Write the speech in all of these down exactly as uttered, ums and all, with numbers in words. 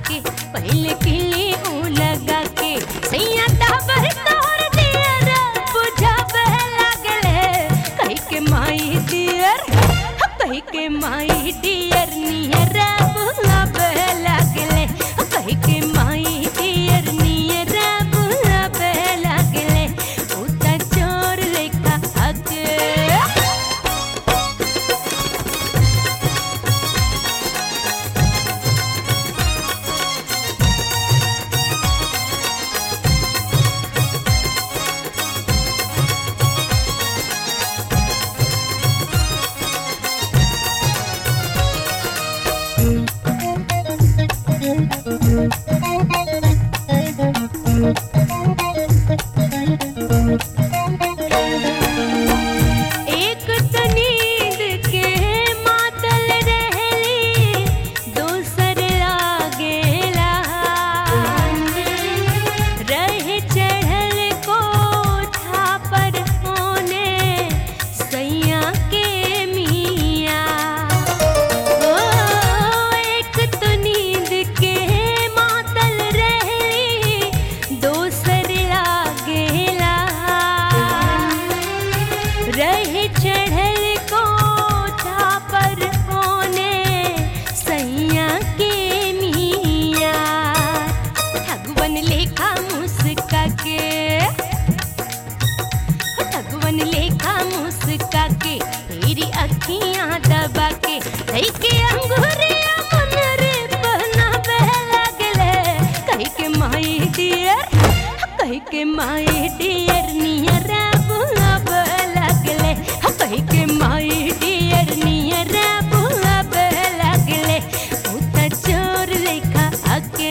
आके पहले किली ऊ लगा के सैया टाबर तोर दियर बुझावे लागले कही के माई डियर कही के माई डियर नियर बुलावे लागले कही के माई डियर नियर बुलावे लागले ऊ त चोर लेखा आके एक त नींद के मातल रहली दूसर लागेला रहे चढ़ल कोठा पर होने सैया के मिया ओ एक त नींद के मातल रहली दूसर लागेला रहे चढ़ल कोठा पर होने सैया के मिया ठगवन लेखा मुस्का के ठगवन लेखा मुस्का के तेरी अखियां दबा के कही के अंगूरिया मन रे बनावे लागले कही के माई डियर कही के माई डियर नियर बुलावे लागले कही के माई डियर नियर बुलावे लागले ऊ त चोर लेखा आके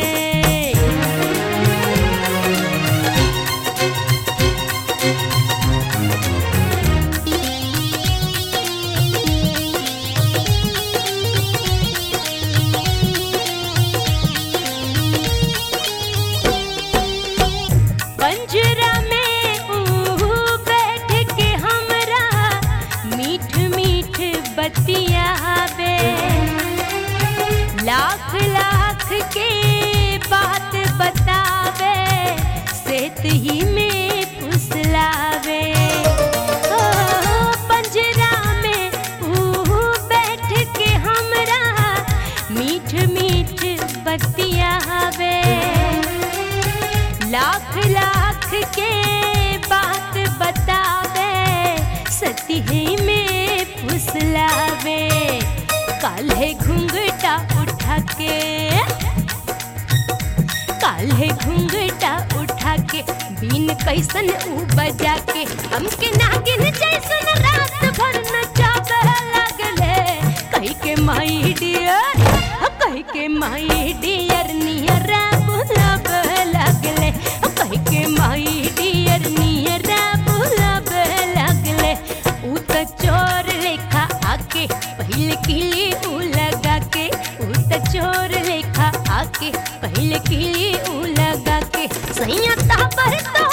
पंजरा में ऊ बैठ के हमरा मीठ मीठ बतियावे लाख लाख के बात बतावे सेत ही में फुसलावे ओ पंजरा में ऊ बैठ के हमरा मीठ मीठ बतियावे लाख लाख के बात बतावे सती में फुसलावे काल्हे घूंघटा उठा के काल्हे घूंघटा उठा के बीन कैसन ऊ बजा के हमके नागिन जैसन रात भर नचावे लागले कही के माई डियर कही के माई डियर नियर बुलावे लागले कही के माई डियर नियर बुलावे लागले ऊ त चोर लेखा आके पहले किली ऊ लगा के ऊ त चोर लेखा आके पहले किली ऊ लगा के सैया टाबर तो